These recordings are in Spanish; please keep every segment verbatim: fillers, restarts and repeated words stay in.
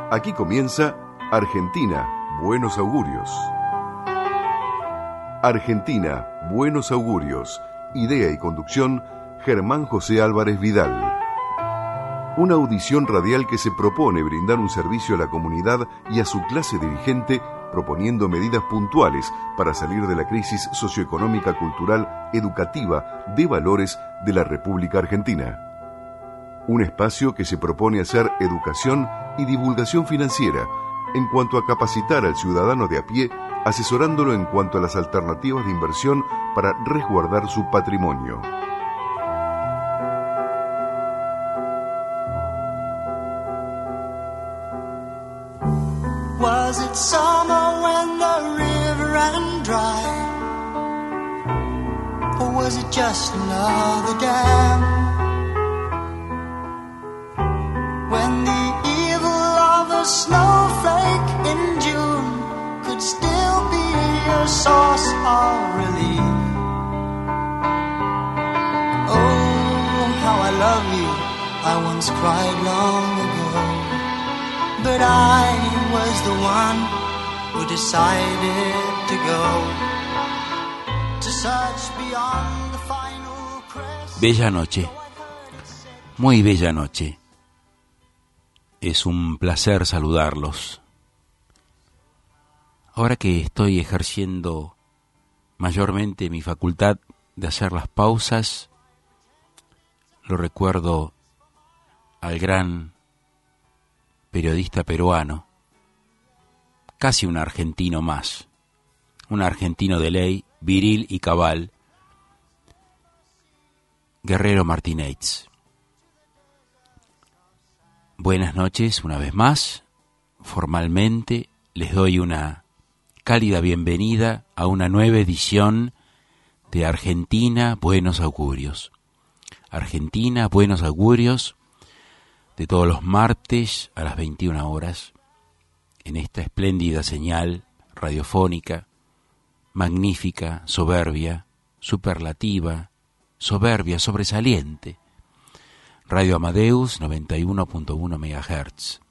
Aquí comienza Argentina, Buenos Augurios. Argentina, Buenos Augurios. Idea y conducción, Germán José Álvarez Vidal. Una audición radial que se propone brindar un servicio a la comunidad y a su clase dirigente, proponiendo medidas puntuales para salir de la crisis socioeconómica, cultural, educativa, de valores de la República Argentina. Un espacio que se propone hacer educación y divulgación financiera en cuanto a capacitar al ciudadano de a pie, asesorándolo en cuanto a las alternativas de inversión para resguardar su patrimonio. Was it summer when the river ran dry? Or was it just another dam? When the evil of a snowflake in June could still be a source of relief. Oh, how I love you, I once cried long ago. But I was the one who decided to go to search beyond the final crest. Bella noche, muy bella noche. Es un placer saludarlos. Ahora que estoy ejerciendo mayormente mi facultad de hacer las pausas, lo recuerdo al gran periodista peruano, casi un argentino más, un argentino de ley, viril y cabal, Guerrero Martínez. Buenas noches una vez más. Formalmente les doy una cálida bienvenida a una nueva edición de Argentina, Buenos Augurios. Argentina, Buenos Augurios, de todos los martes a las veintiuna horas, en esta espléndida señal radiofónica, magnífica, soberbia, superlativa, soberbia, sobresaliente. Radio Amadeus noventa y uno punto uno megahertz.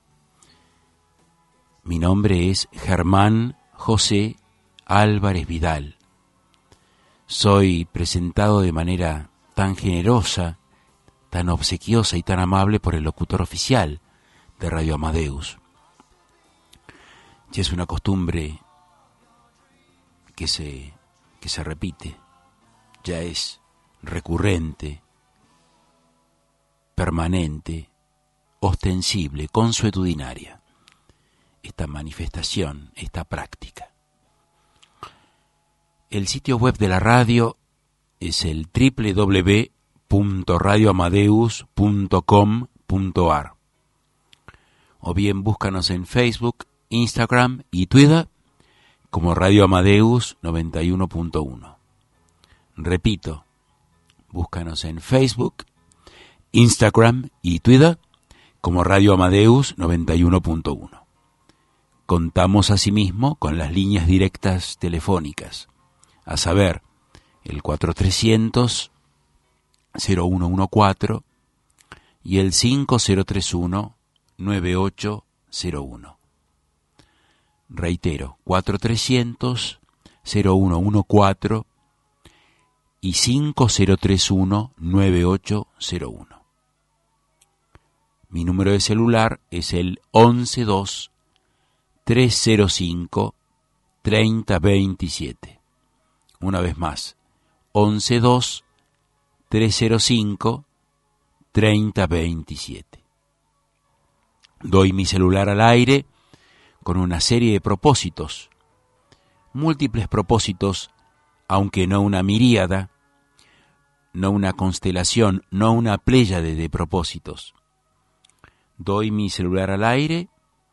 Mi nombre es Germán José Álvarez Vidal. Soy presentado de manera tan generosa, tan obsequiosa y tan amable por el locutor oficial de Radio Amadeus. Ya es una costumbre que se, que se repite, ya es recurrente, permanente, ostensible, consuetudinaria, esta manifestación, esta práctica. El sitio web de la radio es el doble u doble u doble u punto radio amadeus punto com punto a r, o bien búscanos en Facebook, Instagram y Twitter como Radio Amadeus noventa y uno punto uno. Repito, búscanos en Facebook, Instagram y Twitter como Radio Amadeus noventa y uno punto uno. Contamos asimismo con las líneas directas telefónicas, a saber, el cuatro trescientos cero uno catorce y el cinco cero tres uno nueve ocho cero uno. Reitero, cuatro trescientos cero uno catorce y cinco cero tres uno nueve ocho cero uno. Mi número de celular es el once dos tres cero cinco treinta veintisiete. Una vez más, once dos tres cero cinco treinta veintisiete. Doy mi celular al aire con una serie de propósitos, múltiples propósitos, aunque no una miríada, no una constelación, no una pléyade de propósitos. Doy mi celular al aire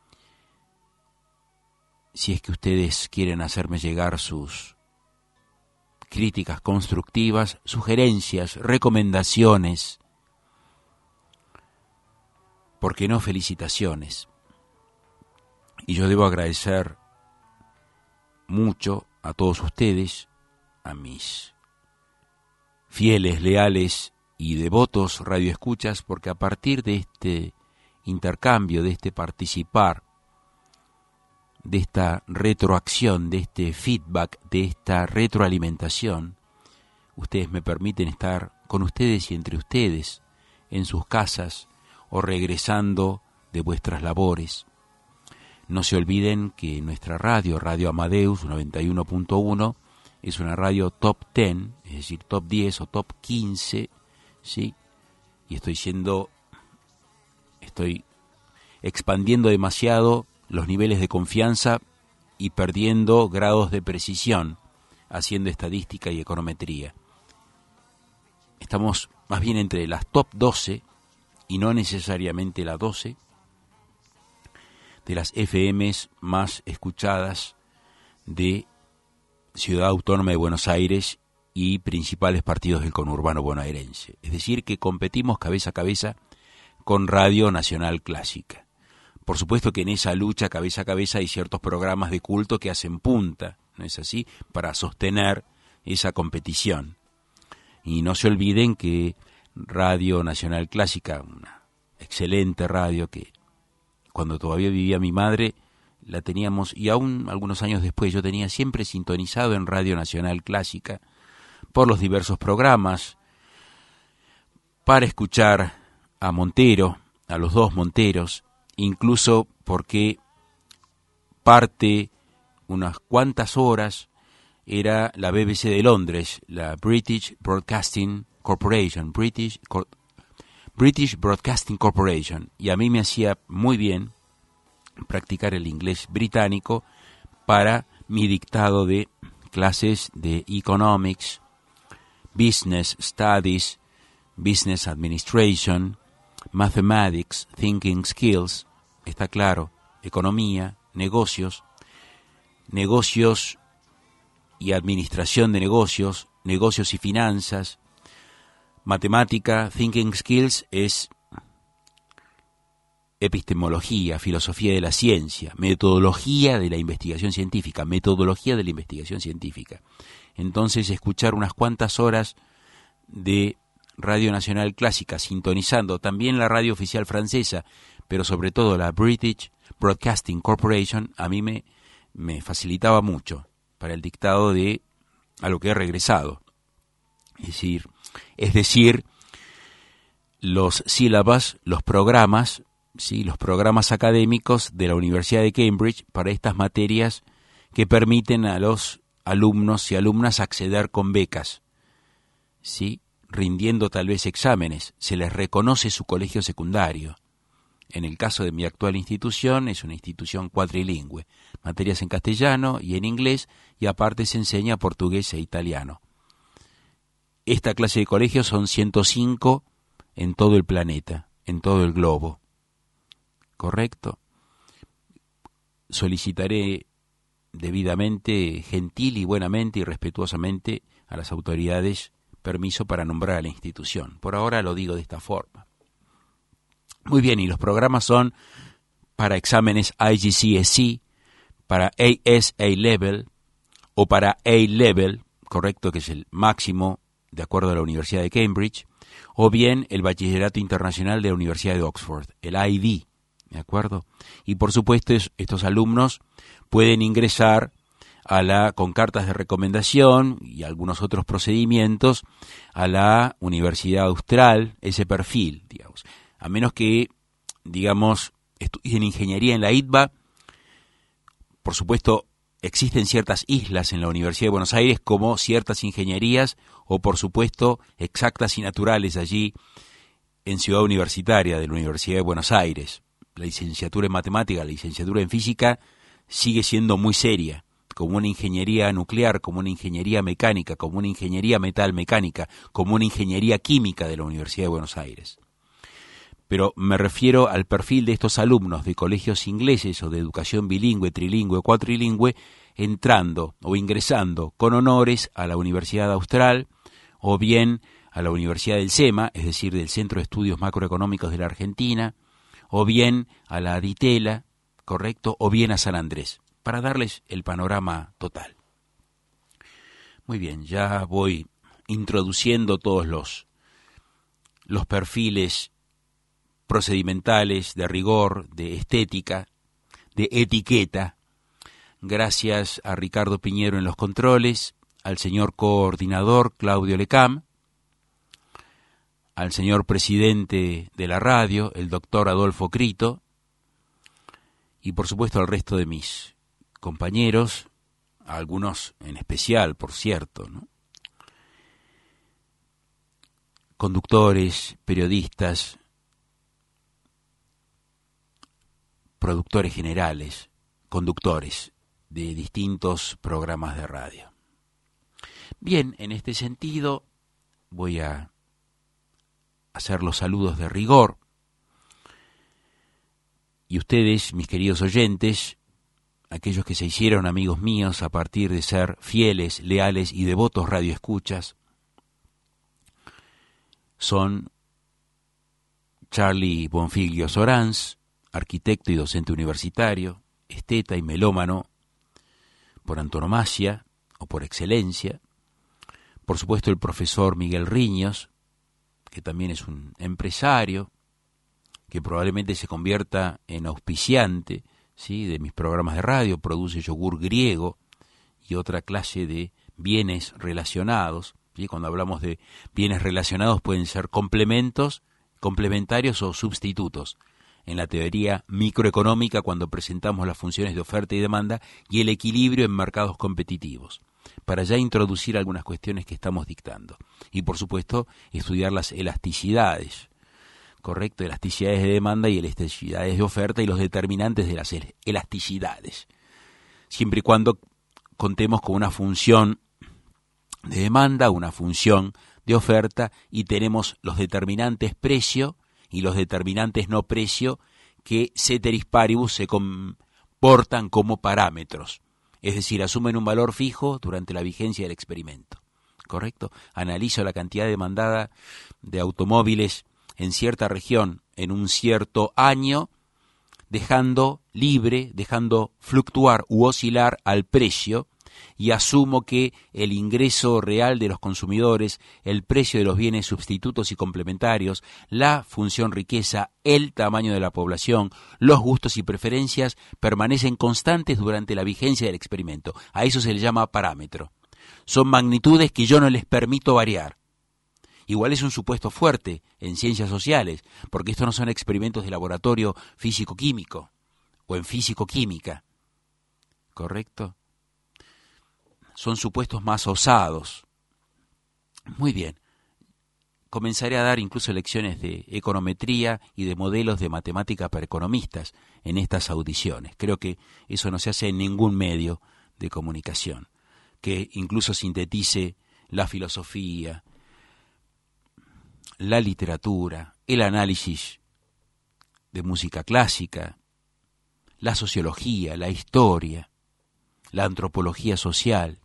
si es que ustedes quieren hacerme llegar sus críticas constructivas, sugerencias, recomendaciones, ¿por qué no felicitaciones? Y yo debo agradecer mucho a todos ustedes, a mis fieles, leales y devotos radioescuchas, porque a partir de este intercambio, de este participar de esta retroacción, de este feedback, de esta retroalimentación, ustedes me permiten estar con ustedes y entre ustedes, en sus casas o regresando de vuestras labores. No se olviden que nuestra radio, Radio Amadeus noventa y uno punto uno, es una radio top diez, es decir, top diez o top quince, ¿sí? Y estoy siendo, estoy expandiendo demasiado los niveles de confianza y perdiendo grados de precisión, haciendo estadística y econometría. Estamos más bien entre las top doce, y no necesariamente la doce, de las F Ms más escuchadas de Ciudad Autónoma de Buenos Aires y principales partidos del conurbano bonaerense. Es decir, que competimos cabeza a cabeza con Radio Nacional Clásica. Por supuesto que en esa lucha cabeza a cabeza hay ciertos programas de culto que hacen punta, ¿no es así?, para sostener esa competición. Y no se olviden que Radio Nacional Clásica, una excelente radio que cuando todavía vivía mi madre la teníamos, y aún algunos años después yo tenía siempre sintonizado en Radio Nacional Clásica por los diversos programas para escuchar a Montero, a los dos Monteros, incluso porque parte, unas cuantas horas, era la B B C de Londres, la British Broadcasting Corporation, British, Cor- British Broadcasting Corporation, y a mí me hacía muy bien practicar el inglés británico para mi dictado de clases de Economics, Business Studies, Business Administration, Mathematics, Thinking Skills, está claro, economía, negocios, negocios y administración de negocios, negocios y finanzas, matemática, Thinking Skills es epistemología, filosofía de la ciencia, metodología de la investigación científica, metodología de la investigación científica. Entonces, escuchar unas cuantas horas de Radio Nacional Clásica, sintonizando también la radio oficial francesa, pero sobre todo la British Broadcasting Corporation, a mí me, me facilitaba mucho para el dictado de a lo que he regresado. Es decir, es decir, los sílabas, los programas, sí, los programas académicos de la Universidad de Cambridge para estas materias que permiten a los alumnos y alumnas acceder con becas, sí, rindiendo tal vez exámenes, se les reconoce su colegio secundario. En el caso de mi actual institución, es una institución cuatrilingüe, materias en castellano y en inglés, y aparte se enseña portugués e italiano. Esta clase de colegios son ciento cinco en todo el planeta, en todo el globo. ¿Correcto? Solicitaré debidamente, gentil y buenamente y respetuosamente a las autoridades permiso para nombrar a la institución. Por ahora lo digo de esta forma. Muy bien, y los programas son para exámenes I G C S E, para A S A-Level o para A-Level, correcto, que es el máximo de acuerdo a la Universidad de Cambridge, o bien el Bachillerato Internacional de la Universidad de Oxford, el I B, ¿de acuerdo? Y por supuesto es, estos alumnos pueden ingresar a la con cartas de recomendación y algunos otros procedimientos a la Universidad Austral, ese perfil, digamos. A menos que, digamos, estudien ingeniería en la I T B A, por supuesto, existen ciertas islas en la Universidad de Buenos Aires, como ciertas ingenierías, o por supuesto, exactas y naturales allí en Ciudad Universitaria de la Universidad de Buenos Aires. La licenciatura en matemática, la licenciatura en física, sigue siendo muy seria, como una ingeniería nuclear, como una ingeniería mecánica, como una ingeniería metalmecánica, como una ingeniería química de la Universidad de Buenos Aires. Pero me refiero al perfil de estos alumnos de colegios ingleses o de educación bilingüe, trilingüe o cuatrilingüe, entrando o ingresando con honores a la Universidad Austral o bien a la Universidad del SEMA, es decir, del Centro de Estudios Macroeconómicos de la Argentina, o bien a la Ditela, correcto, o bien a San Andrés, para darles el panorama total. Muy bien, ya voy introduciendo todos los, los perfiles procedimentales, de rigor, de estética, de etiqueta, gracias a Ricardo Piñero en los controles, al señor coordinador Claudio Lecam, al señor presidente de la radio, el doctor Adolfo Crito, y por supuesto al resto de mis compañeros, a algunos en especial, por cierto, ¿no? Conductores, periodistas, productores generales, conductores de distintos programas de radio. Bien, en este sentido voy a hacer los saludos de rigor, y ustedes, mis queridos oyentes, aquellos que se hicieron amigos míos a partir de ser fieles, leales y devotos radioescuchas, son Charlie Bonfiglio Sorans, arquitecto y docente universitario, esteta y melómano por antonomasia o por excelencia, por supuesto el profesor Miguel Riños, que también es un empresario, que probablemente se convierta en auspiciante, ¿sí?, de mis programas de radio, produce yogur griego y otra clase de bienes relacionados, ¿sí? Cuando hablamos de bienes relacionados pueden ser complementos, complementarios o sustitutos. En la teoría microeconómica, cuando presentamos las funciones de oferta y demanda y el equilibrio en mercados competitivos, para ya introducir algunas cuestiones que estamos dictando. Y por supuesto, estudiar las elasticidades, correcto, elasticidades de demanda y elasticidades de oferta y los determinantes de las elasticidades, siempre y cuando contemos con una función de demanda, una función de oferta, y tenemos los determinantes precio y los determinantes no precio que ceteris paribus se comportan como parámetros, es decir, asumen un valor fijo durante la vigencia del experimento, ¿correcto? Analizo la cantidad demandada de automóviles en cierta región en un cierto año, dejando libre, dejando fluctuar u oscilar al precio, y asumo que el ingreso real de los consumidores, el precio de los bienes sustitutos y complementarios, la función riqueza, el tamaño de la población, los gustos y preferencias permanecen constantes durante la vigencia del experimento. A eso se le llama parámetro. Son magnitudes que yo no les permito variar. Igual es un supuesto fuerte en ciencias sociales, porque estos no son experimentos de laboratorio físico-químico o en físico-química, ¿correcto? Son supuestos más osados. Muy bien. Comenzaré a dar incluso lecciones de econometría y de modelos de matemática para economistas en estas audiciones. Creo que eso no se hace en ningún medio de comunicación, que incluso sintetice la filosofía, la literatura, el análisis de música clásica, la sociología, la historia, la antropología social,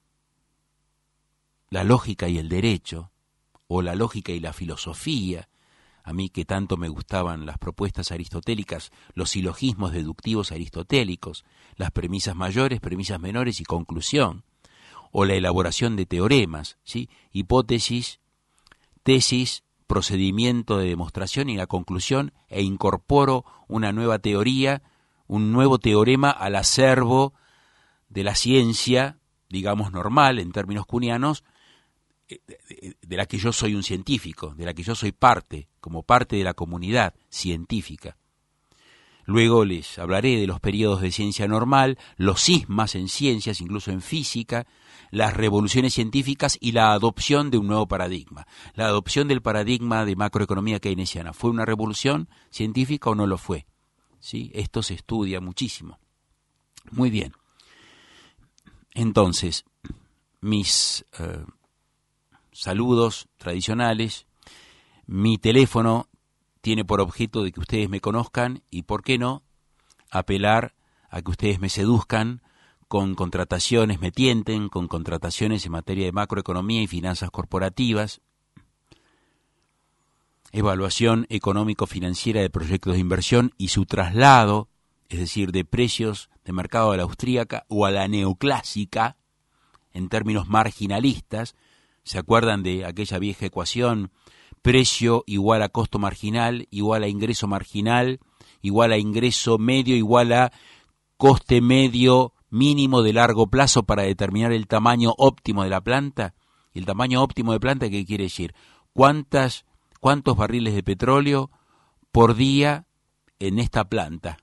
la lógica y el derecho, o la lógica y la filosofía. A mí que tanto me gustaban las propuestas aristotélicas, los silogismos deductivos aristotélicos, las premisas mayores, premisas menores y conclusión, o la elaboración de teoremas, ¿sí?, hipótesis, tesis, procedimiento de demostración y la conclusión, e incorporo una nueva teoría, un nuevo teorema al acervo de la ciencia, digamos normal, en términos kuhnianos, de la que yo soy un científico, de la que yo soy parte, como parte de la comunidad científica. Luego les hablaré de los periodos de ciencia normal, los cismas en ciencias, incluso en física, las revoluciones científicas y la adopción de un nuevo paradigma. La adopción del paradigma de macroeconomía keynesiana, ¿fue una revolución científica o no lo fue? ¿Sí? Esto se estudia muchísimo. Muy bien. Entonces, mis eh, saludos tradicionales, mi teléfono tiene por objeto de que ustedes me conozcan y, ¿por qué no?, apelar a que ustedes me seduzcan con contrataciones, me tienten con contrataciones en materia de macroeconomía y finanzas corporativas, evaluación económico-financiera de proyectos de inversión y su traslado, es decir, de precios de mercado a la austríaca o a la neoclásica, en términos marginalistas. ¿Se acuerdan de aquella vieja ecuación? Precio igual a costo marginal, igual a ingreso marginal, igual a ingreso medio, igual a coste medio mínimo de largo plazo para determinar el tamaño óptimo de la planta. El tamaño óptimo de planta, ¿qué quiere decir? ¿Cuántas, cuántos barriles de petróleo por día en esta planta?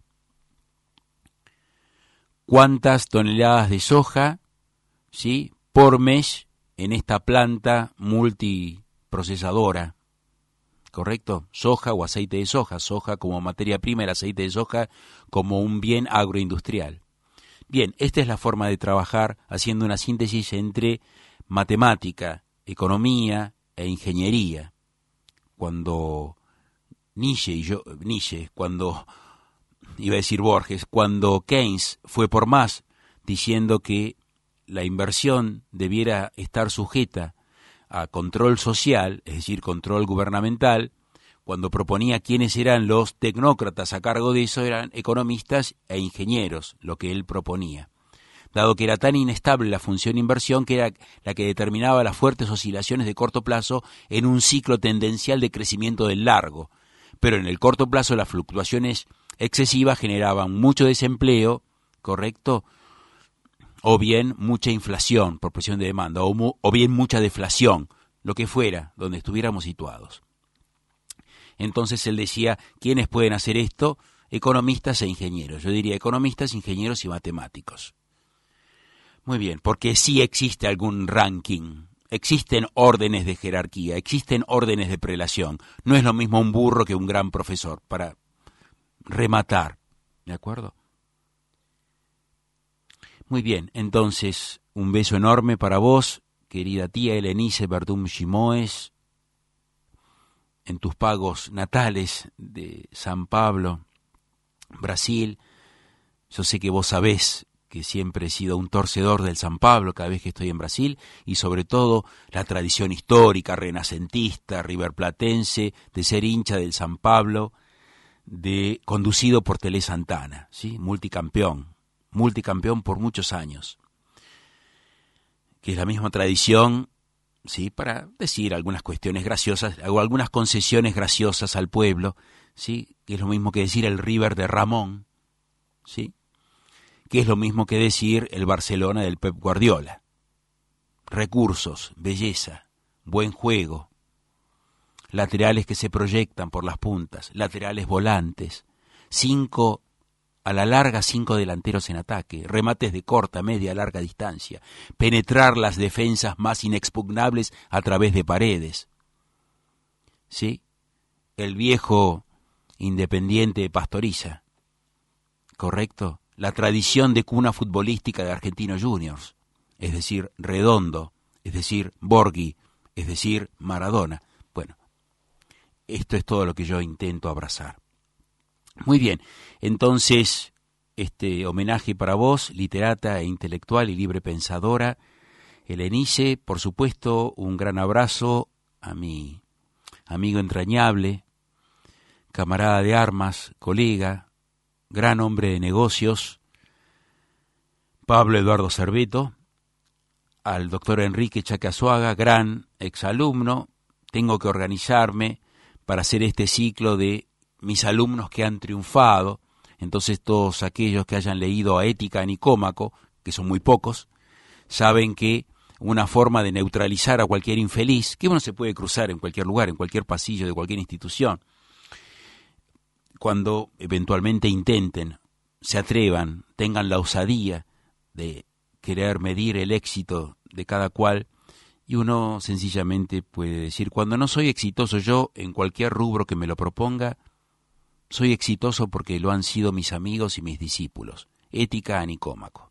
¿Cuántas toneladas de soja, ¿sí?, por mes en esta planta multiprocesadora? ¿Correcto? Soja o aceite de soja, soja como materia prima, el aceite de soja como un bien agroindustrial. Bien, esta es la forma de trabajar haciendo una síntesis entre matemática, economía e ingeniería. Cuando Nietzsche y yo, Nietzsche, cuando, iba a decir Borges, cuando Keynes fue por más, diciendo que la inversión debiera estar sujeta a control social, es decir, control gubernamental, cuando proponía quiénes eran los tecnócratas a cargo de eso, eran economistas e ingenieros, lo que él proponía. Dado que era tan inestable la función inversión que era la que determinaba las fuertes oscilaciones de corto plazo en un ciclo tendencial de crecimiento del largo. Pero en el corto plazo las fluctuaciones excesivas generaban mucho desempleo, ¿correcto?, o bien mucha inflación por presión de demanda, o, mu- o bien mucha deflación, lo que fuera, donde estuviéramos situados. Entonces él decía, ¿quiénes pueden hacer esto? Economistas e ingenieros. Yo diría economistas, ingenieros y matemáticos. Muy bien, porque sí existe algún ranking, existen órdenes de jerarquía, existen órdenes de prelación. No es lo mismo un burro que un gran profesor, para rematar, ¿de acuerdo? Muy bien, entonces, un beso enorme para vos, querida tía Helenice Verdum Shimoes, en tus pagos natales de San Pablo, Brasil. Yo sé que vos sabés que siempre he sido un torcedor del San Pablo cada vez que estoy en Brasil, y sobre todo la tradición histórica, renacentista, riverplatense, de ser hincha del San Pablo, de conducido por Telé Santana, ¿sí?, multicampeón. multicampeón por muchos años, que es la misma tradición, sí, para decir algunas cuestiones graciosas, o algunas concesiones graciosas al pueblo, sí, que es lo mismo que decir el River de Ramón, sí, que es lo mismo que decir el Barcelona del Pep Guardiola. Recursos, belleza, buen juego, laterales que se proyectan por las puntas, laterales volantes, cinco a la larga cinco delanteros en ataque, remates de corta, media, larga distancia, penetrar las defensas más inexpugnables a través de paredes. ¿Sí? El viejo Independiente de Pastoriza, ¿correcto? La tradición de cuna futbolística de Argentinos Juniors, es decir, Redondo, es decir, Borghi, es decir, Maradona. Bueno, esto es todo lo que yo intento abrazar. Muy bien, entonces, este homenaje para vos, literata e intelectual y libre pensadora, Helenice. Por supuesto, un gran abrazo a mi amigo entrañable, camarada de armas, colega, gran hombre de negocios, Pablo Eduardo Cerveto, al doctor Enrique Chacazuaga, gran exalumno. Tengo que organizarme para hacer este ciclo de mis alumnos que han triunfado. Entonces todos aquellos que hayan leído a Ética a Nicómaco, que son muy pocos, saben que una forma de neutralizar a cualquier infeliz, que uno se puede cruzar en cualquier lugar, en cualquier pasillo de cualquier institución, cuando eventualmente intenten, se atrevan, tengan la osadía de querer medir el éxito de cada cual, y uno sencillamente puede decir, cuando no soy exitoso yo en cualquier rubro que me lo proponga, soy exitoso porque lo han sido mis amigos y mis discípulos. Ética a Nicómaco.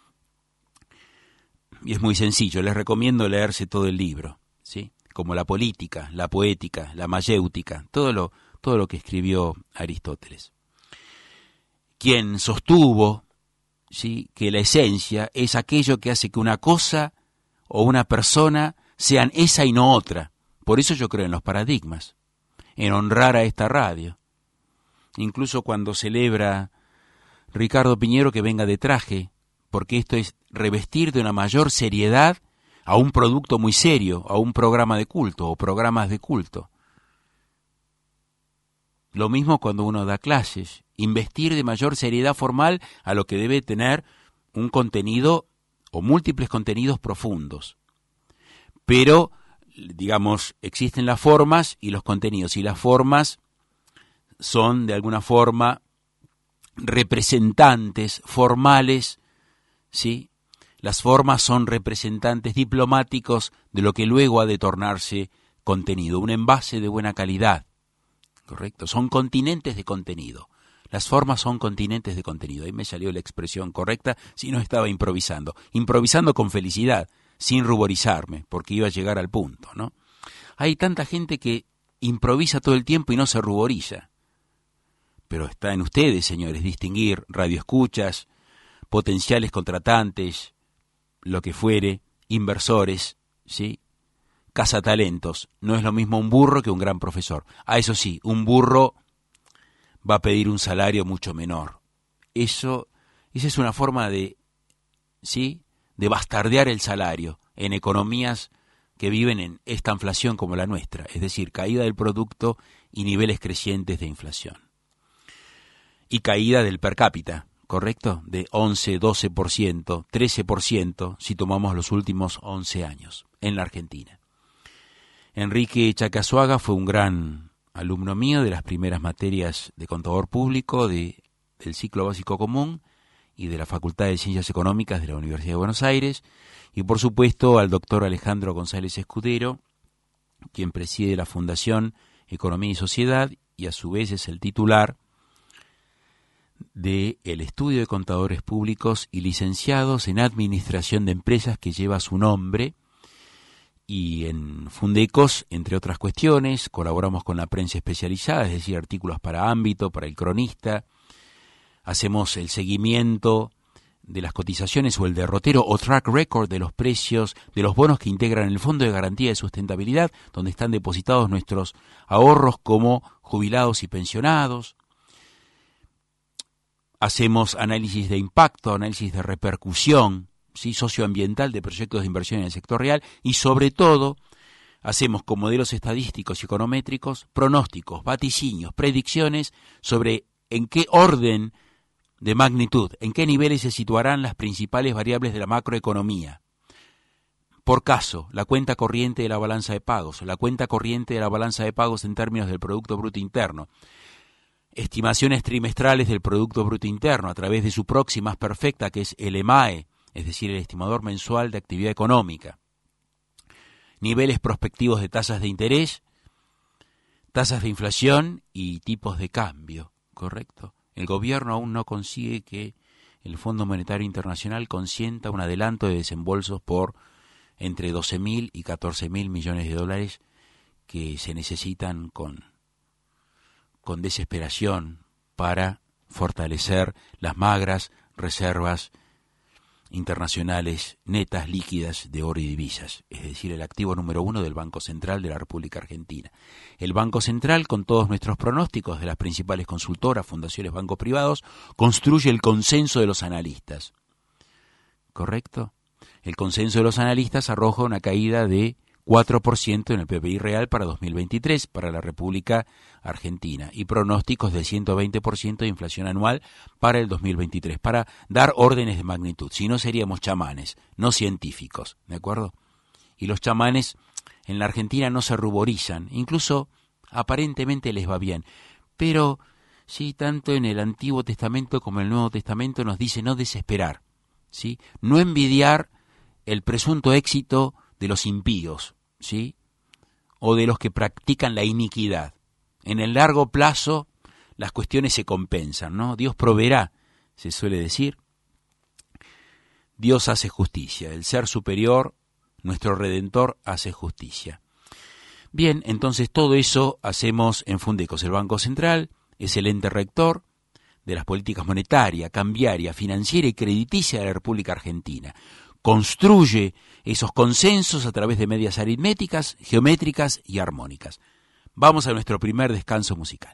Y es muy sencillo, les recomiendo leerse todo el libro, ¿sí? Como la política, la poética, la mayéutica, todo lo, todo lo que escribió Aristóteles. Quien sostuvo, ¿sí?, que la esencia es aquello que hace que una cosa o una persona sean esa y no otra. Por eso yo creo en los paradigmas, en honrar a esta radio. Incluso cuando celebra Ricardo Piñero que venga de traje, porque esto es revestir de una mayor seriedad a un producto muy serio, a un programa de culto o programas de culto. Lo mismo cuando uno da clases, investir de mayor seriedad formal a lo que debe tener un contenido o múltiples contenidos profundos. Pero, digamos, existen las formas y los contenidos, y las formas son de alguna forma representantes formales, ¿sí? Las formas son representantes diplomáticos de lo que luego ha de tornarse contenido, un envase de buena calidad, ¿correcto? Son continentes de contenido. Las formas son continentes de contenido. Ahí me salió la expresión correcta, si no estaba improvisando. Improvisando con felicidad, sin ruborizarme, porque iba a llegar al punto, ¿no? Hay tanta gente que improvisa todo el tiempo y no se ruboriza. Pero está en ustedes, señores, distinguir radioescuchas, potenciales contratantes, lo que fuere, inversores, ¿sí? Cazatalentos. No es lo mismo un burro que un gran profesor. Ah, eso sí, un burro va a pedir un salario mucho menor. Eso, esa es una forma de, ¿sí?, de bastardear el salario en economías que viven en esta inflación como la nuestra, es decir, caída del producto y niveles crecientes de inflación. Y caída del per cápita, ¿correcto? De once, doce por ciento, trece por ciento si tomamos los últimos once años en la Argentina. Enrique Chacasuaga fue un gran alumno mío de las primeras materias de contador público de, del ciclo básico común y de la Facultad de Ciencias Económicas de la Universidad de Buenos Aires, y por supuesto al doctor Alejandro González Escudero, quien preside la Fundación Economía y Sociedad y a su vez es el titular del estudio de contadores públicos y licenciados en administración de empresas que lleva su nombre. Y en Fundecos, entre otras cuestiones, colaboramos con la prensa especializada, es decir, artículos para Ámbito, para El Cronista, hacemos el seguimiento de las cotizaciones o el derrotero o track record de los precios de los bonos que integran el Fondo de Garantía de Sustentabilidad, donde están depositados nuestros ahorros como jubilados y pensionados. Hacemos análisis de impacto, análisis de repercusión, ¿sí?, socioambiental de proyectos de inversión en el sector real, y sobre todo hacemos con modelos estadísticos y econométricos pronósticos, vaticinios, predicciones sobre en qué orden de magnitud, en qué niveles se situarán las principales variables de la macroeconomía. Por caso, la cuenta corriente de la balanza de pagos, la cuenta corriente de la balanza de pagos en términos del Producto Bruto Interno, estimaciones trimestrales del Producto Bruto Interno a través de su proxy más perfecta, que es el E M A E, es decir, el estimador mensual de actividad económica, niveles prospectivos de tasas de interés, tasas de inflación y tipos de cambio, ¿correcto? El gobierno aún no consigue que el Fondo Monetario Internacional consienta un adelanto de desembolsos por entre doce mil y catorce mil millones de dólares que se necesitan con, con desesperación para fortalecer las magras reservas internacionales netas líquidas de oro y divisas, es decir, el activo número uno del Banco Central de la República Argentina. El Banco Central, con todos nuestros pronósticos de las principales consultoras, fundaciones, bancos privados, construye el consenso de los analistas. ¿Correcto? El consenso de los analistas arroja una caída de cuatro por ciento en el P B I real para dos mil veintitrés para la República Argentina y pronósticos de ciento veinte por ciento de inflación anual para el dos mil veintitrés, para dar órdenes de magnitud. Si no, seríamos chamanes, no científicos, ¿de acuerdo? Y los chamanes en la Argentina no se ruborizan, incluso aparentemente les va bien, pero sí, tanto en el Antiguo Testamento como en el Nuevo Testamento nos dice no desesperar, ¿sí? No envidiar el presunto éxito de los impíos, ¿sí?, o de los que practican la iniquidad. En el largo plazo las cuestiones se compensan, ¿no? Dios proveerá, se suele decir. Dios hace justicia, el ser superior, nuestro Redentor, hace justicia. Bien, entonces todo eso hacemos en Fundecos. El Banco Central es el ente rector de las políticas monetaria, cambiaria, financiera y crediticia de la República Argentina. Construye esos consensos a través de medias aritméticas, geométricas y armónicas. Vamos a nuestro primer descanso musical.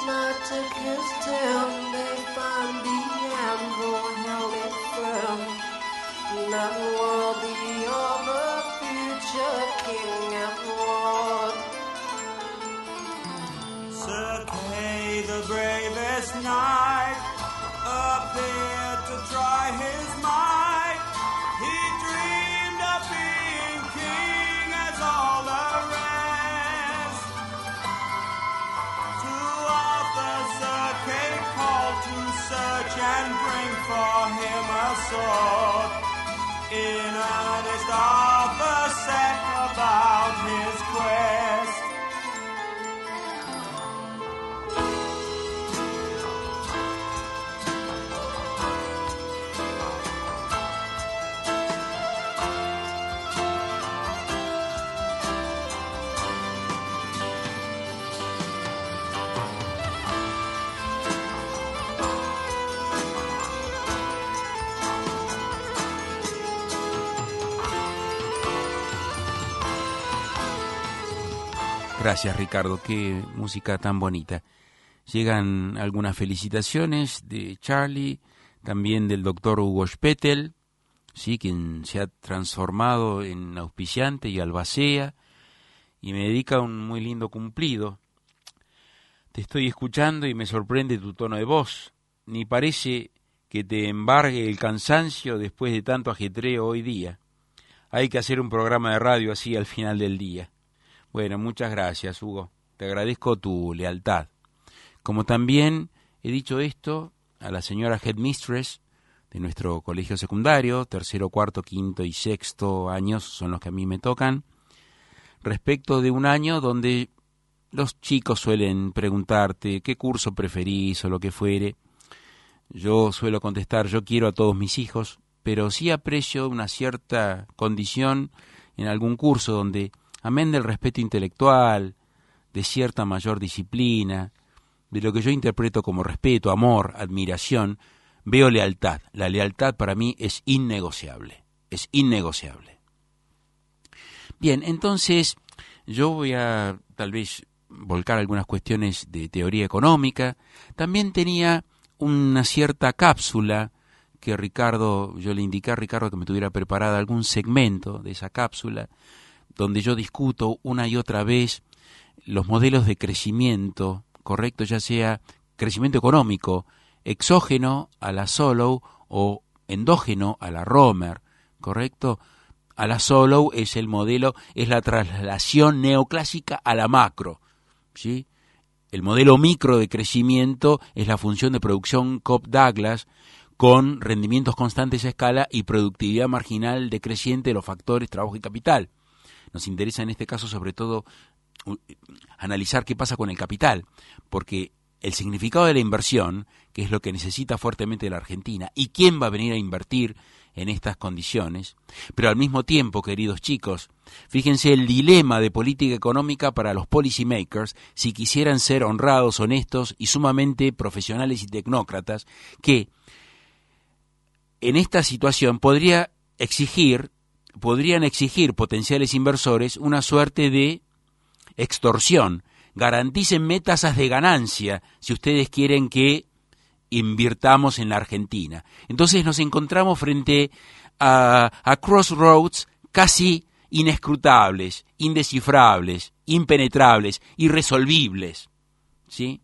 not to kiss them, they find the anvil held it firm. Not worthy of a future king and lord. Sir Kay, the bravest knight, appeared to try his might. He dreamed of being king as all the rest. To Arthur Sir Kay called to search and bring for him a sword. In earnest Arthur set about his quest. Gracias, Ricardo, qué música tan bonita. Llegan algunas felicitaciones de Charlie, también del doctor Hugo Spettel, ¿sí?, quien se ha transformado en auspiciante y albacea, y me dedica un muy lindo cumplido. Te estoy escuchando y me sorprende tu tono de voz. Ni parece que te embargue el cansancio después de tanto ajetreo hoy día. Hay que hacer un programa de radio así al final del día. Bueno, muchas gracias, Hugo. Te agradezco tu lealtad. Como también he dicho esto a la señora Headmistress de nuestro colegio secundario, tercero, cuarto, quinto y sexto años son los que a mí me tocan, respecto de un año donde los chicos suelen preguntarte qué curso preferís o lo que fuere. Yo suelo contestar, yo quiero a todos mis hijos, pero sí aprecio una cierta condición en algún curso donde, amén del respeto intelectual, de cierta mayor disciplina, de lo que yo interpreto como respeto, amor, admiración, veo lealtad. La lealtad para mí es innegociable, es innegociable. Bien, entonces yo voy a tal vez volcar algunas cuestiones de teoría económica. También tenía una cierta cápsula que Ricardo, yo le indiqué a Ricardo que me tuviera preparada algún segmento de esa cápsula, donde yo discuto una y otra vez los modelos de crecimiento, correcto, ya sea crecimiento económico, exógeno a la Solow o endógeno a la Romer, correcto. A la Solow es el modelo, es la traslación neoclásica a la macro, ¿sí? El modelo micro de crecimiento es la función de producción Cobb-Douglas con rendimientos constantes a escala y productividad marginal decreciente de los factores trabajo y capital. Nos interesa en este caso sobre todo uh, analizar qué pasa con el capital, porque el significado de la inversión, que es lo que necesita fuertemente la Argentina, y quién va a venir a invertir en estas condiciones, pero al mismo tiempo, queridos chicos, fíjense el dilema de política económica para los policy makers, si quisieran ser honrados, honestos y sumamente profesionales y tecnócratas, que en esta situación podría exigir podrían exigir potenciales inversores una suerte de extorsión. Garantícenme tasas de ganancia si ustedes quieren que invirtamos en la Argentina. Entonces nos encontramos frente a, a crossroads casi inescrutables, indescifrables, impenetrables, irresolvibles, ¿sí?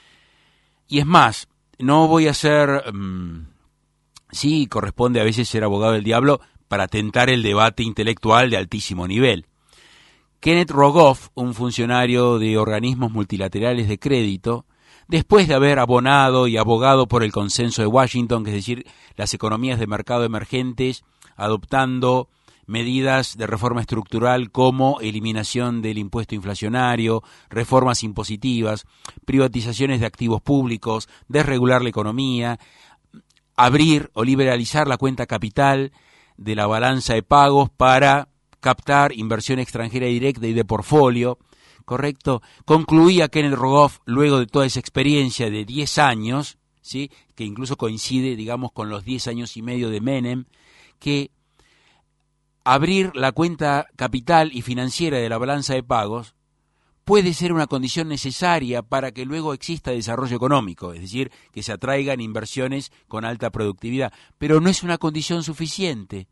Y es más, no voy a ser, um, sí, corresponde a veces ser abogado del diablo, para tentar el debate intelectual de altísimo nivel. Kenneth Rogoff, un funcionario de organismos multilaterales de crédito, después de haber abonado y abogado por el consenso de Washington, es decir, las economías de mercado emergentes, adoptando medidas de reforma estructural como eliminación del impuesto inflacionario, reformas impositivas, privatizaciones de activos públicos, desregular la economía, abrir o liberalizar la cuenta capital de la balanza de pagos para captar inversión extranjera directa y de portfolio, ¿correcto? Concluía Kenneth Rogoff, luego de toda esa experiencia de diez años, ¿sí?, que incluso coincide, digamos, con los diez años y medio de Menem, que abrir la cuenta capital y financiera de la balanza de pagos puede ser una condición necesaria para que luego exista desarrollo económico, es decir, que se atraigan inversiones con alta productividad, pero no es una condición suficiente.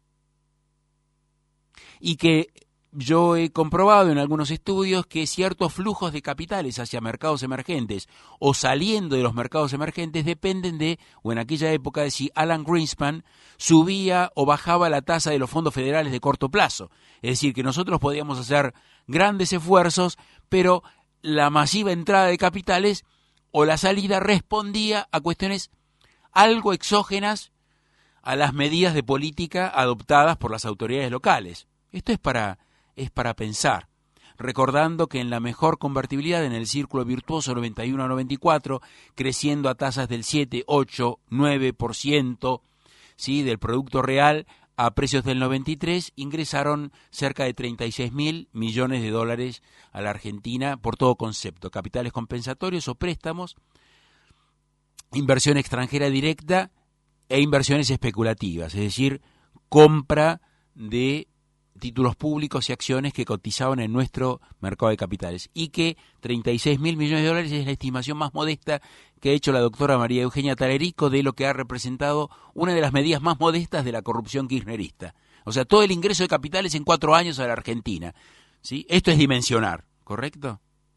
Y que yo he comprobado en algunos estudios que ciertos flujos de capitales hacia mercados emergentes o saliendo de los mercados emergentes dependen de, o en aquella época, de si Alan Greenspan subía o bajaba la tasa de los fondos federales de corto plazo. Es decir, que nosotros podíamos hacer grandes esfuerzos, pero la masiva entrada de capitales o la salida respondía a cuestiones algo exógenas a las medidas de política adoptadas por las autoridades locales. Esto es para... es para pensar, recordando que en la mejor convertibilidad, en el círculo virtuoso noventa y uno a noventa y cuatro, creciendo a tasas del siete, ocho, nueve por ciento, ¿sí?, del Producto Real, a precios del noventa y tres, ingresaron cerca de treinta y seis mil millones de dólares a la Argentina por todo concepto, capitales compensatorios o préstamos, inversión extranjera directa e inversiones especulativas, es decir, compra de títulos públicos y acciones que cotizaban en nuestro mercado de capitales, y que treinta y seis mil millones de dólares es la estimación más modesta que ha hecho la doctora María Eugenia Talerico de lo que ha representado una de las medidas más modestas de la corrupción kirchnerista. O sea, todo el ingreso de capitales en cuatro años a la Argentina, ¿sí? Esto es dimensionar, ¿correcto?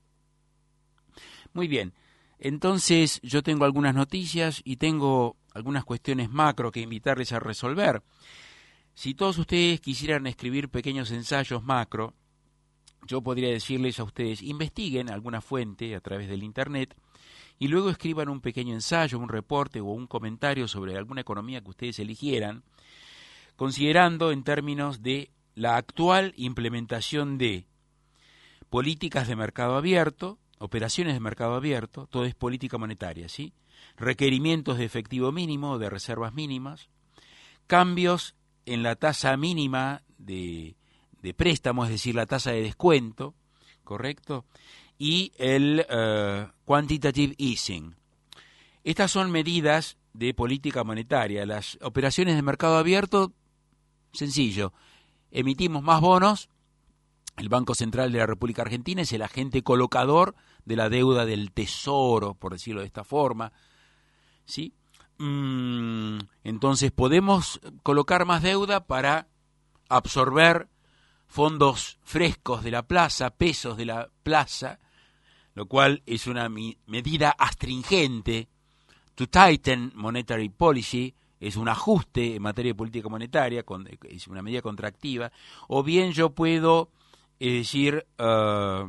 Muy bien, entonces yo tengo algunas noticias y tengo algunas cuestiones macro que invitarles a resolver. Si todos ustedes quisieran escribir pequeños ensayos macro, yo podría decirles a ustedes, investiguen alguna fuente a través del Internet y luego escriban un pequeño ensayo, un reporte o un comentario sobre alguna economía que ustedes eligieran, considerando en términos de la actual implementación de políticas de mercado abierto, operaciones de mercado abierto, todo es política monetaria, ¿sí? Requerimientos de efectivo mínimo, de reservas mínimas, cambios en la tasa mínima de, de préstamo, es decir, la tasa de descuento, ¿correcto? Y el uh, quantitative easing. Estas son medidas de política monetaria. Las operaciones de mercado abierto, sencillo, emitimos más bonos, el Banco Central de la República Argentina es el agente colocador de la deuda del tesoro, por decirlo de esta forma, ¿sí? Entonces podemos colocar más deuda para absorber fondos frescos de la plaza, pesos de la plaza, lo cual es una medida astringente. To tighten monetary policy es un ajuste en materia de política monetaria, es una medida contractiva. O bien yo puedo, es decir, uh,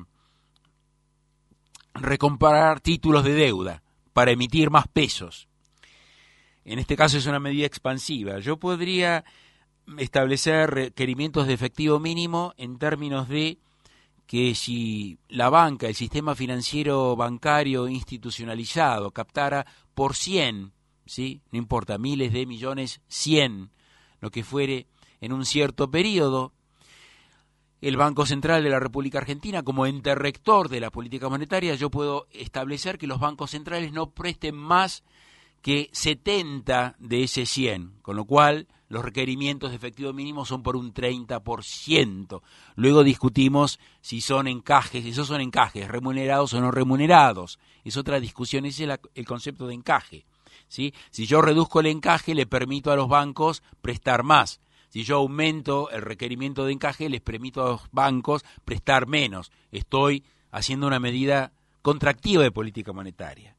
recomprar títulos de deuda para emitir más pesos. En este caso es una medida expansiva. Yo podría establecer requerimientos de efectivo mínimo en términos de que si la banca, el sistema financiero bancario institucionalizado, captara por cien, ¿sí?, no importa, miles de millones, cien, lo que fuere, en un cierto periodo, el Banco Central de la República Argentina, como ente rector de la política monetaria, yo puedo establecer que los bancos centrales no presten más que setenta de ese cien, con lo cual los requerimientos de efectivo mínimo son por un treinta por ciento. Luego discutimos si son encajes, si esos son encajes, remunerados o no remunerados. Es otra discusión, ese es la, el concepto de encaje, ¿sí? Si yo reduzco el encaje, le permito a los bancos prestar más. Si yo aumento el requerimiento de encaje, les permito a los bancos prestar menos. Estoy haciendo una medida contractiva de política monetaria.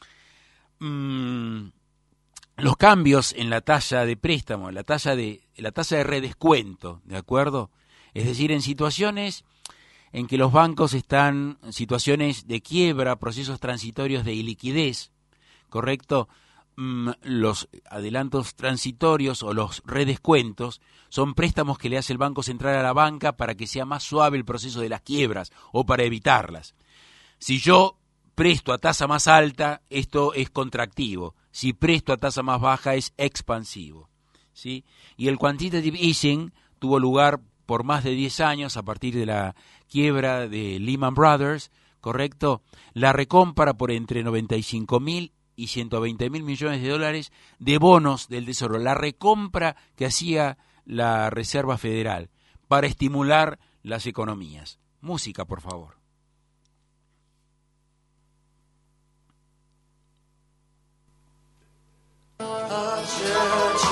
Mm, los cambios en la tasa de préstamo, la tasa de la tasa de redescuento, ¿de acuerdo? Es decir, en situaciones en que los bancos están en situaciones de quiebra, procesos transitorios de iliquidez, ¿correcto? Mm, los adelantos transitorios o los redescuentos son préstamos que le hace el Banco Central a la banca para que sea más suave el proceso de las quiebras o para evitarlas. Si yo presto a tasa más alta, esto es contractivo. Si presto a tasa más baja, es expansivo, ¿sí? Y el quantitative easing tuvo lugar por más de diez años a partir de la quiebra de Lehman Brothers, ¿correcto? La recompra por entre noventa y cinco mil y ciento veinte mil millones de dólares de bonos del Tesoro. La recompra que hacía la Reserva Federal para estimular las economías. Música, por favor.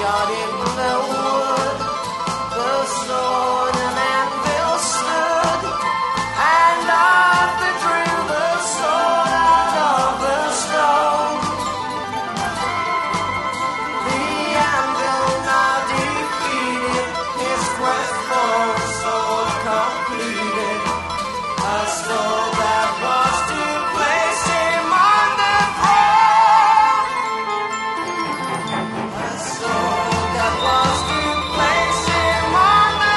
shot in the wood. The sword and anvil stood, and Arthur drew the sword out of the stone. The anvil now defeated, his quest for a sword completed. A sword that was to place him on the throne. A sword that was to place him on the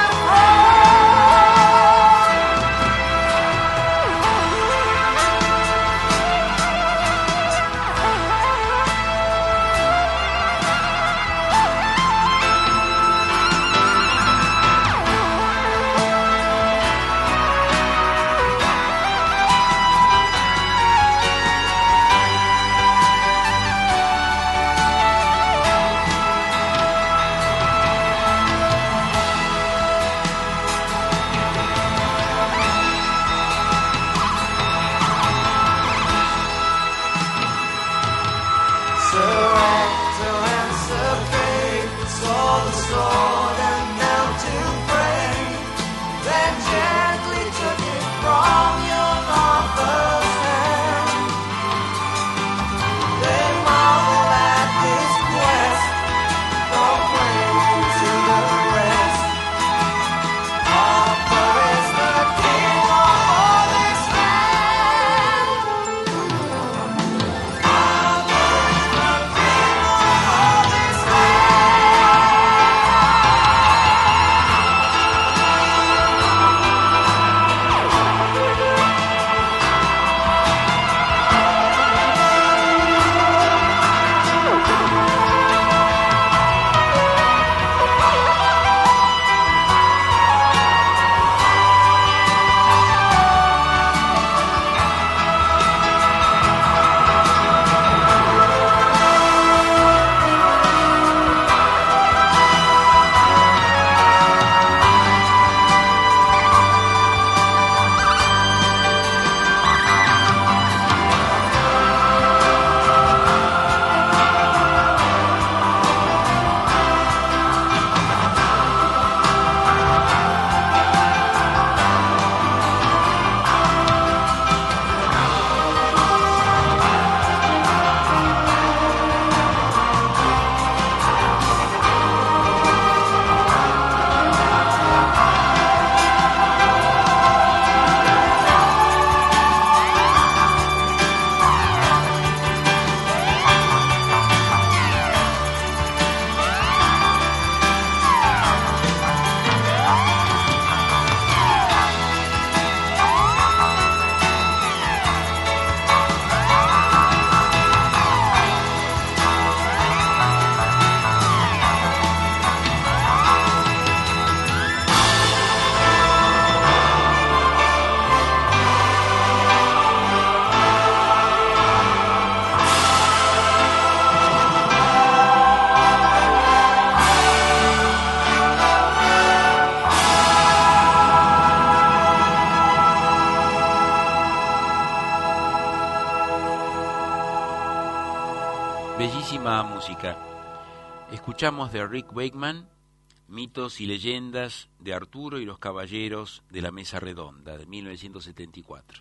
Bellísima música. Escuchamos de Rick Wakeman, Mitos y leyendas de Arturo y los caballeros de la mesa redonda, de mil novecientos setenta y cuatro.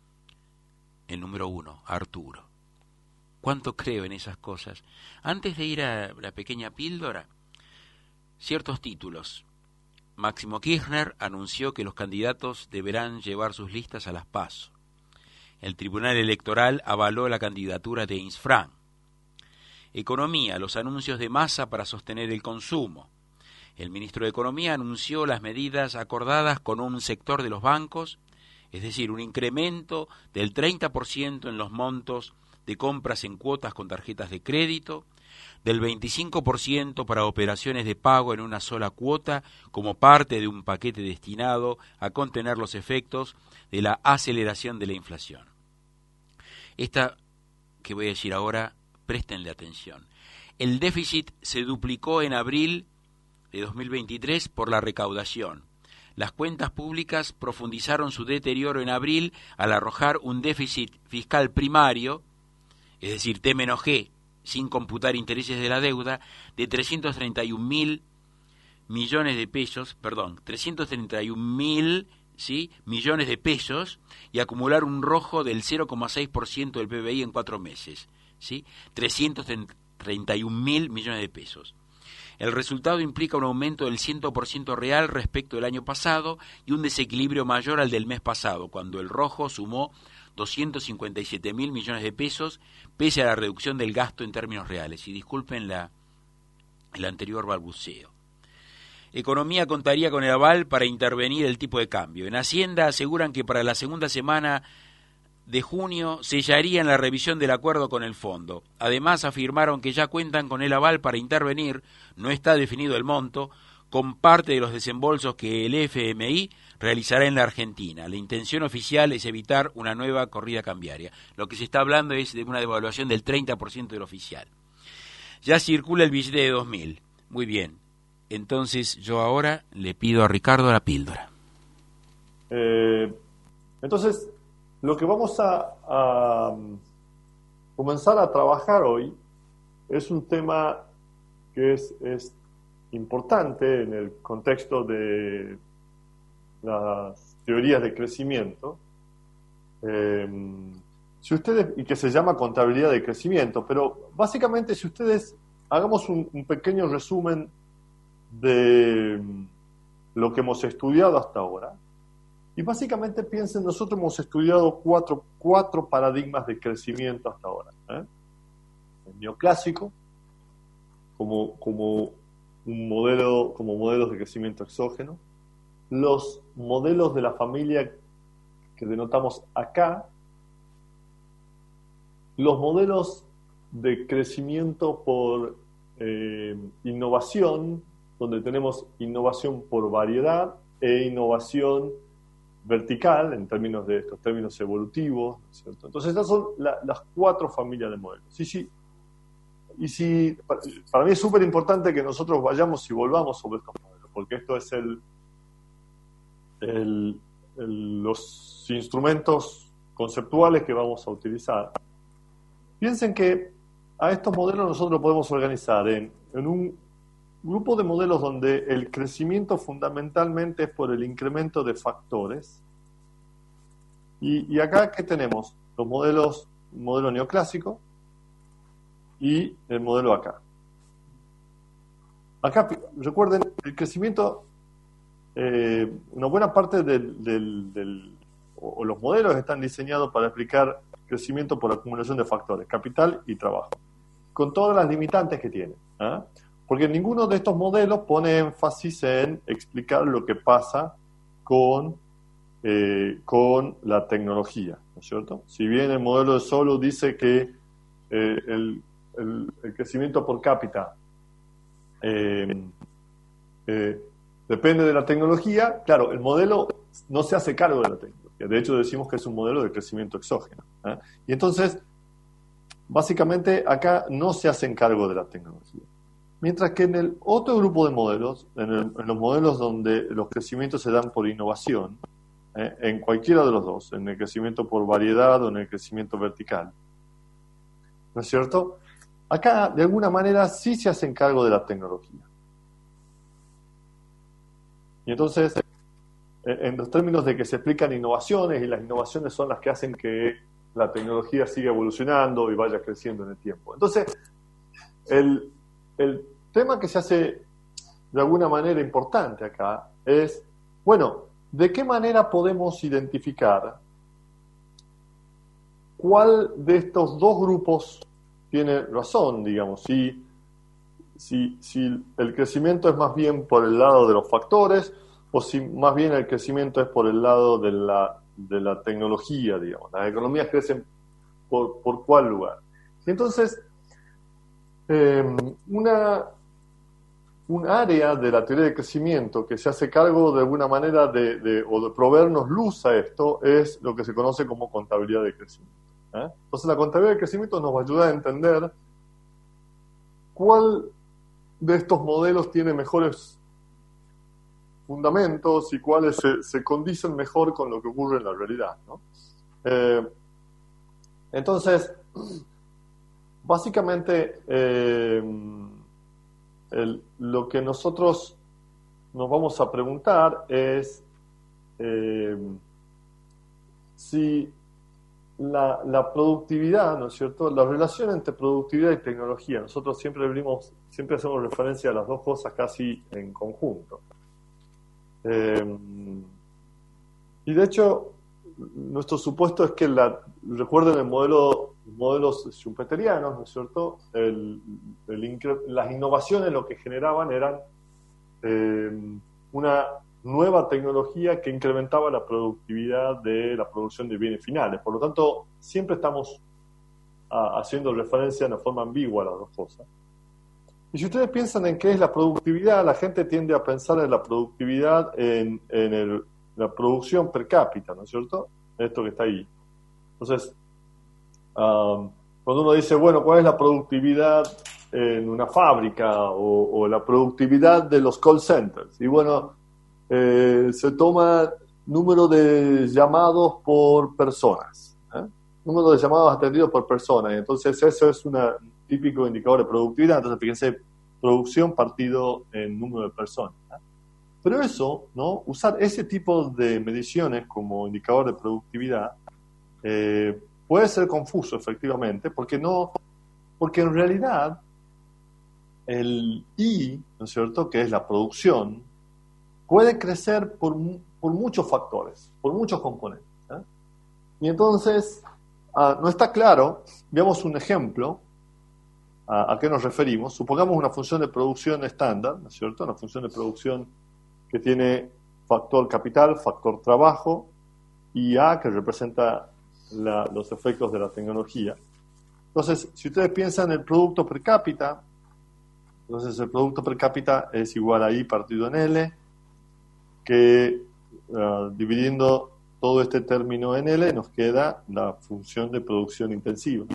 El número uno, Arturo. ¿Cuánto creo en esas cosas? Antes de ir a la pequeña píldora, ciertos títulos. Máximo Kirchner anunció que los candidatos deberán llevar sus listas a las PASO. El Tribunal Electoral avaló la candidatura de Insfrán. Economía, los anuncios de Massa para sostener el consumo. El ministro de Economía anunció las medidas acordadas con un sector de los bancos, es decir, un incremento del treinta por ciento en los montos de compras en cuotas con tarjetas de crédito, del veinticinco por ciento para operaciones de pago en una sola cuota como parte de un paquete destinado a contener los efectos de la aceleración de la inflación. Esta que voy a decir ahora, préstenle atención. El déficit se duplicó en abril de dos mil veintitrés por la recaudación. Las cuentas públicas profundizaron su deterioro en abril al arrojar un déficit fiscal primario, es decir, T menos G, sin computar intereses de la deuda, de trescientos treinta y un mil millones de pesos, perdón, trescientos treinta y un mil, ¿sí?, millones de pesos, y acumular un rojo del cero coma seis por ciento del P B I en cuatro meses, ¿sí? trescientos treinta y un mil millones de pesos. El resultado implica un aumento del cien por ciento real respecto del año pasado y un desequilibrio mayor al del mes pasado, cuando el rojo sumó doscientos cincuenta y siete mil millones de pesos, pese a la reducción del gasto en términos reales. Y disculpen la, el anterior balbuceo. Economía contaría con el aval para intervenir el tipo de cambio. En Hacienda aseguran que para la segunda semana de junio sellarían la revisión del acuerdo con el fondo. Además afirmaron que ya cuentan con el aval para intervenir, no está definido el monto, con parte de los desembolsos que el F M I realizará en la Argentina. La intención oficial es evitar una nueva corrida cambiaria. Lo que se está hablando es de una devaluación del treinta por ciento del oficial. Ya circula el billete de dos mil. Muy bien. Entonces yo ahora le pido a Ricardo la píldora. Eh, entonces, lo que vamos a, a comenzar a trabajar hoy es un tema que es, es importante en el contexto de las teorías de crecimiento, eh, si ustedes, y que se llama contabilidad de crecimiento, pero básicamente si ustedes hagamos un, un pequeño resumen de lo que hemos estudiado hasta ahora, y básicamente piensen, nosotros hemos estudiado cuatro, cuatro paradigmas de crecimiento hasta ahora, ¿eh? El neoclásico, como, como un modelo, como modelos de crecimiento exógeno, los modelos de la familia que denotamos acá, los modelos de crecimiento por eh, innovación, donde tenemos innovación por variedad e innovación vertical, en términos de estos términos evolutivos, ¿no es cierto? Entonces, estas son la, las cuatro familias de modelos. Sí, sí. Y si, para, para mí es súper importante que nosotros vayamos y volvamos sobre estos modelos, porque esto es el, el, el los instrumentos conceptuales que vamos a utilizar. Piensen que a estos modelos nosotros lo podemos organizar en, en un grupo de modelos donde el crecimiento fundamentalmente es por el incremento de factores. Y, y acá, ¿qué tenemos? Los modelos, modelo neoclásico y el modelo acá. Acá, recuerden, el crecimiento, eh, una buena parte del, del, del o, o los modelos están diseñados para explicar crecimiento por acumulación de factores, capital y trabajo, con todas las limitantes que tienen, ¿eh? Porque ninguno de estos modelos pone énfasis en explicar lo que pasa con, eh, con la tecnología, ¿no es cierto? Si bien el modelo de Solow dice que eh, el, el, el crecimiento por cápita eh, eh, depende de la tecnología, claro, el modelo no se hace cargo de la tecnología. De hecho, decimos que es un modelo de crecimiento exógeno, ¿eh? Y entonces, básicamente, acá no se hacen cargo de la tecnología. Mientras que en el otro grupo de modelos, en, el, en los modelos donde los crecimientos se dan por innovación, eh, en cualquiera de los dos, en el crecimiento por variedad o en el crecimiento vertical, ¿no es cierto? Acá, de alguna manera, sí se hacen cargo de la tecnología. Y entonces, en los términos de que se explican innovaciones, y las innovaciones son las que hacen que la tecnología siga evolucionando y vaya creciendo en el tiempo. Entonces, el, el tema que se hace de alguna manera importante acá es, bueno, ¿de qué manera podemos identificar cuál de estos dos grupos tiene razón, digamos? Si, si, si el crecimiento es más bien por el lado de los factores, o si más bien el crecimiento es por el lado de la, de la tecnología, digamos. Las economías crecen por, por cuál lugar. Y entonces, eh, una, un área de la teoría de crecimiento que se hace cargo de alguna manera de, de, o de proveernos luz a esto es lo que se conoce como contabilidad de crecimiento, ¿eh? Entonces, la contabilidad de crecimiento nos va a ayudar a entender cuál de estos modelos tiene mejores fundamentos y cuáles se, se condicen mejor con lo que ocurre en la realidad, ¿no? Eh, entonces, básicamente, eh, el- lo que nosotros nos vamos a preguntar es eh, si la, la productividad, ¿no es cierto?, la relación entre productividad y tecnología. Nosotros siempre abrimos, siempre hacemos referencia a las dos cosas casi en conjunto. Eh, y de hecho, nuestro supuesto es que, la, recuerden el modelo, modelos schumpeterianos, ¿no es cierto?, el, el incre- las innovaciones lo que generaban eran eh, una nueva tecnología que incrementaba la productividad de la producción de bienes finales. Por lo tanto, siempre estamos a, haciendo referencia de una forma ambigua a las dos cosas. Y si ustedes piensan en qué es la productividad, la gente tiende a pensar en la productividad en, en el, la producción per cápita, ¿no es cierto? Esto que está ahí. Entonces, um, cuando uno dice, bueno, ¿cuál es la productividad en una fábrica o, o la productividad de los call centers? Y bueno, eh, se toma número de llamados por personas, ¿eh? Número de llamados atendidos por personas. Y entonces eso es un típico indicador de productividad. Entonces, fíjense, producción partido en número de personas, ¿eh? Pero eso, ¿no?, usar ese tipo de mediciones como indicador de productividad eh, puede ser confuso, efectivamente, porque no, porque en realidad el I, ¿no es cierto?, que es la producción, puede crecer por, por muchos factores, por muchos componentes, ¿eh? Y entonces, ah, no está claro, veamos un ejemplo, a, a qué nos referimos. Supongamos una función de producción estándar, ¿no es cierto?, una función de producción que tiene factor capital, factor trabajo, y A, que representa la, los efectos de la tecnología. Entonces, si ustedes piensan en el producto per cápita, entonces el producto per cápita es igual a I partido en L, que uh, dividiendo todo este término en L nos queda la función de producción intensiva.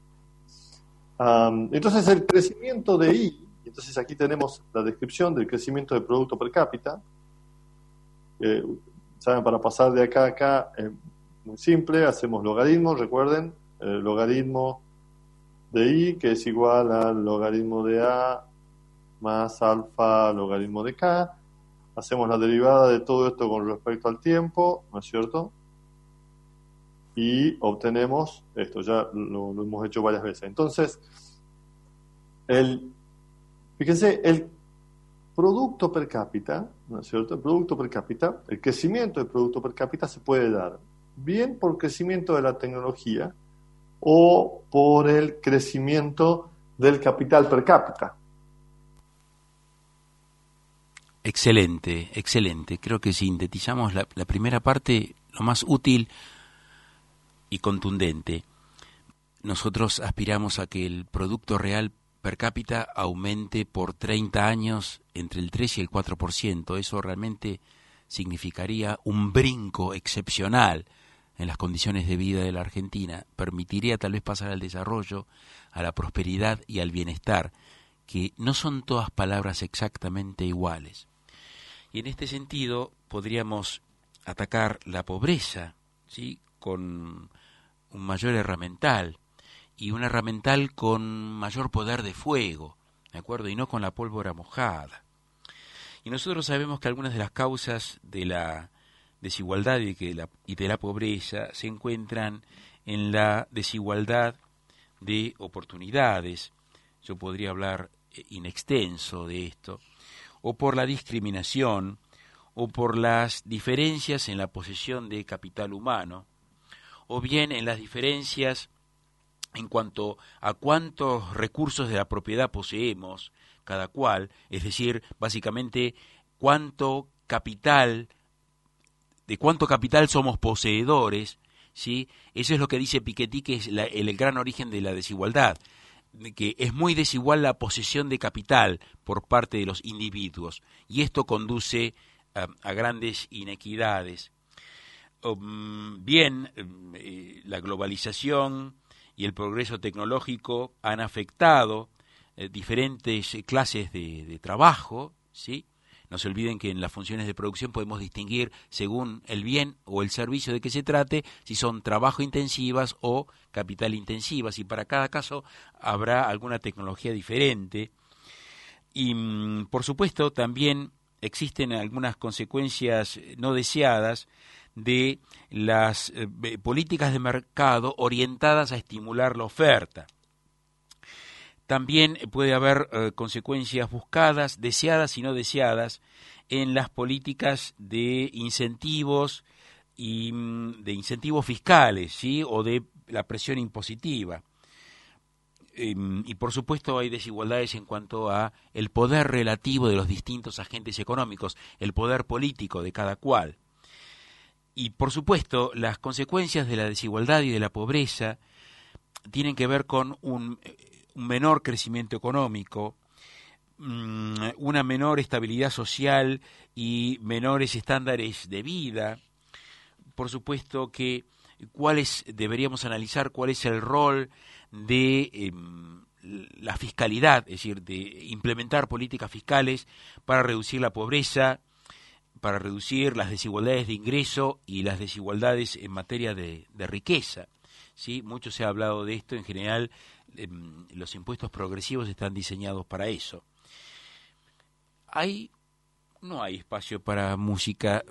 Um, entonces el crecimiento de I, entonces aquí tenemos la descripción del crecimiento del producto per cápita. Eh, Saben, para pasar de acá a acá es muy simple, hacemos logaritmo, recuerden, el logaritmo de I, que es igual al logaritmo de A más alfa logaritmo de K. Hacemos la derivada de todo esto con respecto al tiempo, ¿no es cierto? Y obtenemos esto, ya lo, lo hemos hecho varias veces. Entonces, el, fíjense, el producto per cápita, ¿no es cierto? El producto per cápita, el crecimiento del producto per cápita se puede dar bien por crecimiento de la tecnología o por el crecimiento del capital per cápita. Excelente, excelente. Creo que sintetizamos la, la primera parte, lo más útil y contundente. Nosotros aspiramos a que el Producto Real Per cápita aumente por treinta años entre el tres y el cuatro por ciento. Eso realmente significaría un brinco excepcional en las condiciones de vida de la Argentina. Permitiría tal vez pasar al desarrollo, a la prosperidad y al bienestar, que no son todas palabras exactamente iguales. Y en este sentido podríamos atacar la pobreza, ¿sí?, con un mayor herramental, y un herramental con mayor poder de fuego, ¿de acuerdo?, y no con la pólvora mojada. Y nosotros sabemos que algunas de las causas de la desigualdad y de la, y de la pobreza se encuentran en la desigualdad de oportunidades. Yo podría hablar in extenso de esto, o por la discriminación, o por las diferencias en la posesión de capital humano, o bien en las diferencias en cuanto a cuántos recursos de la propiedad poseemos cada cual, es decir, básicamente cuánto capital, de cuánto capital somos poseedores, ¿sí? Eso es lo que dice Piketty, que es la, el, el gran origen de la desigualdad, que es muy desigual la posesión de capital por parte de los individuos, y esto conduce a, a grandes inequidades. Um, bien, eh, la globalización y el progreso tecnológico han afectado eh, diferentes clases de, de trabajo, ¿sí? No se olviden que en las funciones de producción podemos distinguir según el bien o el servicio de que se trate, si son trabajo intensivas o capital intensivas, y para cada caso habrá alguna tecnología diferente. Y por supuesto también existen algunas consecuencias no deseadas de las eh, políticas de mercado orientadas a estimular la oferta. También puede haber eh, consecuencias buscadas, deseadas y no deseadas, en las políticas de incentivos y mm, de incentivos fiscales, ¿sí? O de la presión impositiva. Eh, y por supuesto hay desigualdades en cuanto a el poder relativo de los distintos agentes económicos, el poder político de cada cual. Y por supuesto las consecuencias de la desigualdad y de la pobreza tienen que ver con un un menor crecimiento económico, una menor estabilidad social y menores estándares de vida. Por supuesto que cuáles deberíamos analizar cuál es el rol de eh, la fiscalidad, es decir, de implementar políticas fiscales para reducir la pobreza, para reducir las desigualdades de ingreso y las desigualdades en materia de, de riqueza. ¿Sí? Mucho se ha hablado de esto, en general eh, los impuestos progresivos están diseñados para eso. Hay, no hay espacio para música,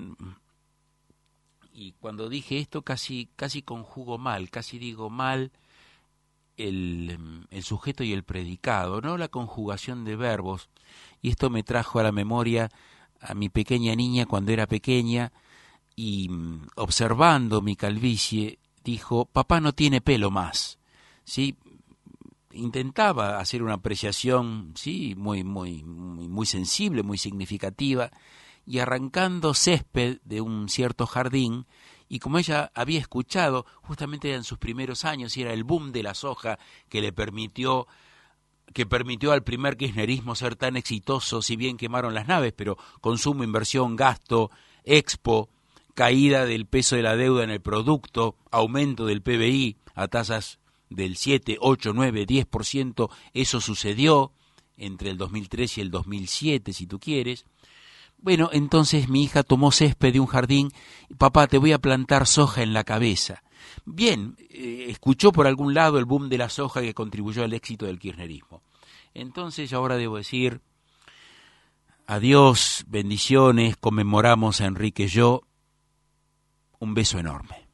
y cuando dije esto casi, casi conjugo mal, casi digo mal el, el sujeto y el predicado, no la conjugación de verbos, y esto me trajo a la memoria a mi pequeña niña cuando era pequeña, y observando mi calvicie, dijo, papá no tiene pelo más, ¿sí? Intentaba hacer una apreciación, sí, muy, muy, muy, muy sensible, muy significativa, y arrancando césped de un cierto jardín, y como ella había escuchado, justamente en sus primeros años, y era el boom de la soja que le permitió, que permitió al primer kirchnerismo ser tan exitoso, si bien quemaron las naves, pero consumo, inversión, gasto, expo, caída del peso de la deuda en el producto, aumento del P B I a tasas del siete, ocho, nueve, diez por ciento, eso sucedió entre el dos mil tres y el dos mil siete, si tú quieres. Bueno, entonces mi hija tomó césped de un jardín, papá, te voy a plantar soja en la cabeza. Bien, eh, escuchó por algún lado el boom de la soja que contribuyó al éxito del kirchnerismo. Entonces ahora debo decir, adiós, bendiciones, conmemoramos a Enrique Yo, un beso enorme.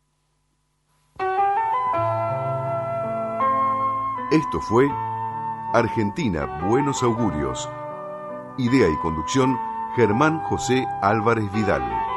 Esto fue Argentina, Buenos Augurios. Idea y conducción, Germán José Álvarez Vidal.